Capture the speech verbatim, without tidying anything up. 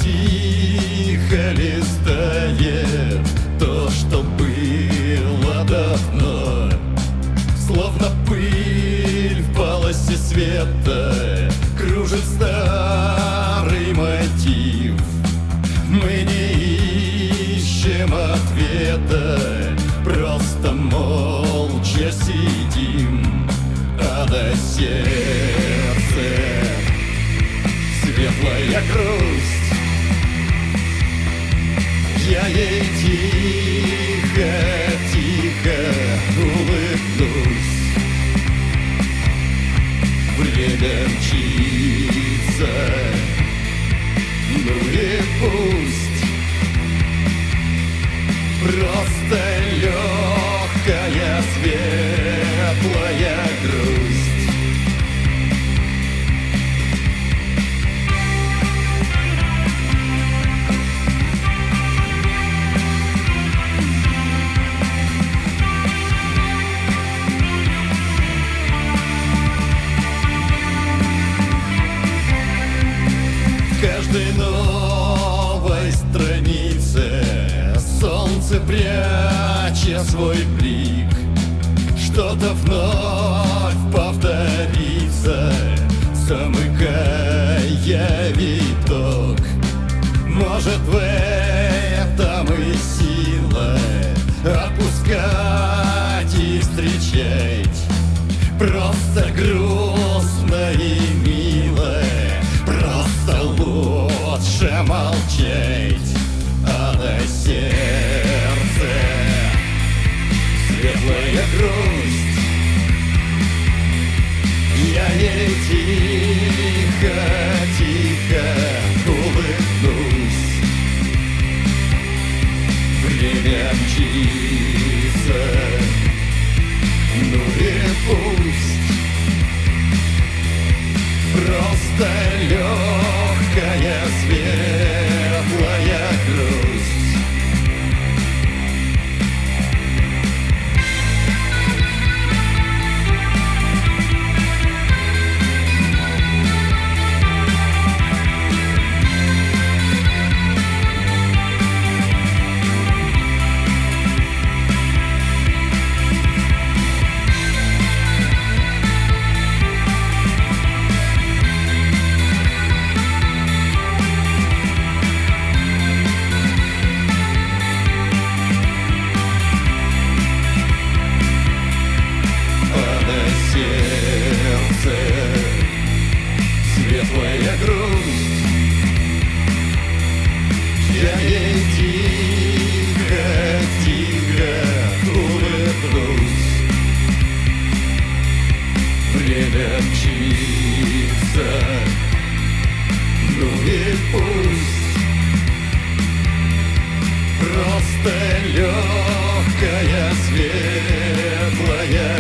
тихо листает то, что было давно, словно пыль в полосе света кружит старый мотив. Мы не ищем ответа, просто молча сидим, а на сердце светлая грусть. Я ей тихо, тихо улыбнусь. Время мчится, ну и пусть. Просто легкая, светлая грусть. В каждой новой странице солнце, пряча свой блик, что-то вновь повторится, замыкая виток. Может, в этом и сила отпускать и встречать. Просто грустно и мило, просто лучше молчать. А на сердце светлая грусть. Я ей тихо, тихо улыбнусь. Время мчится, ну и пусть. Просто легкая, светлая грусть. Светлая грусть. Я ей тихо, тихо улыбнусь. Время мчится, ну и пусть. Просто легкая, светлая